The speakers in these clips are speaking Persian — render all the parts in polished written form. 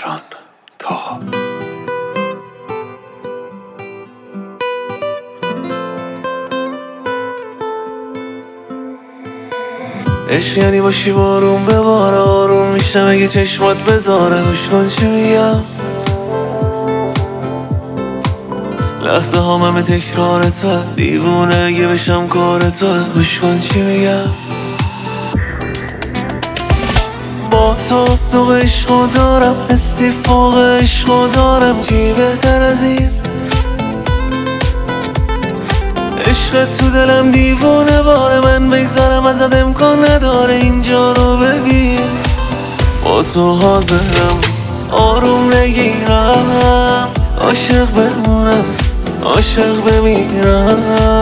تهران تاها. عشق یعنی باشی بارون به بار آروم میشم اگه چشمات بذاره گوش کن چی میگم. لحظه ها همه تکرار تو دیوونه اگه بشم کار تو گوش کن چی میگم. با تو ذوق عشقو دارم حسی فوق عشقو دارم چی بهتر از این. عشق تو دلم دیوونه باره من بگذارم ازت امکان نداره اینجا رو ببین. با تو حاضرم آروم نگیرم عاشق بمونم عاشق بمیرم.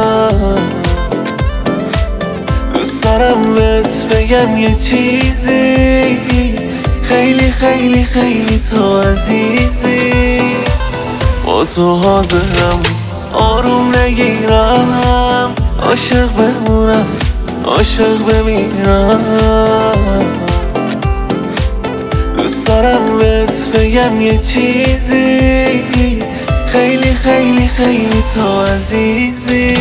دوست دارم بهت بگم یه چیزی خیلی خیلی خیلی تو عزیزی. با تو حاضرم آروم نگیرم عاشق بمونم عاشق بمیرم. دوست دارم بهت بگم یه چیزی خیلی خیلی خیلی تو عزیزی.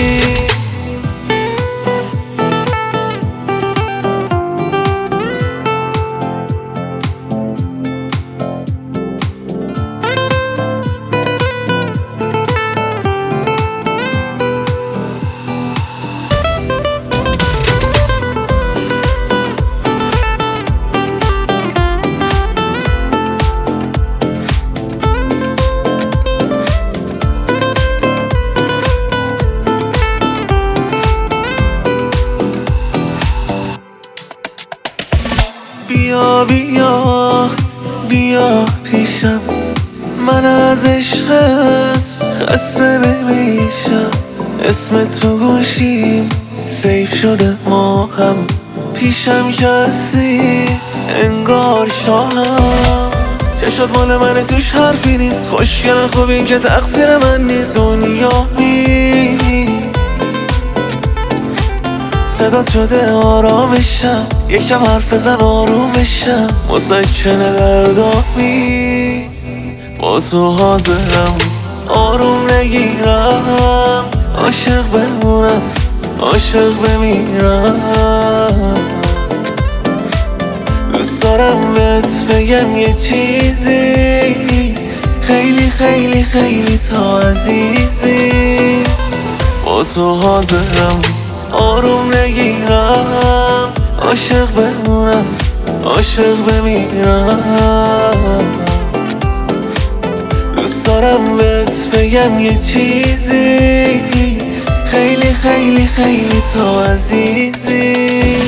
بیا بیا بیا پیشم من از عشقت خسته نمیشم. اسم تو گوشیم سیف شده ما هم پیشم کسی انگار شاهم. چشات مال من توش حرفی نیست خوشگل خوبی که تقصیر من نیست. دنیا صدات شده آرامشم یکم حرف بزن آروم بشم مسکنه دردامی. با تو حاضرم آروم نگیرم عاشق بمونم عاشق بمیرم. دوست دارم بهت بگم یه چیزی خیلی خیلی خیلی تو عزیزی. با تو حاضرم آروم نگیرم عاشق بمونم عاشق بمیرم. دوست دارم بهت بگم یه چیزی خیلی خیلی خیلی تو عزیزی.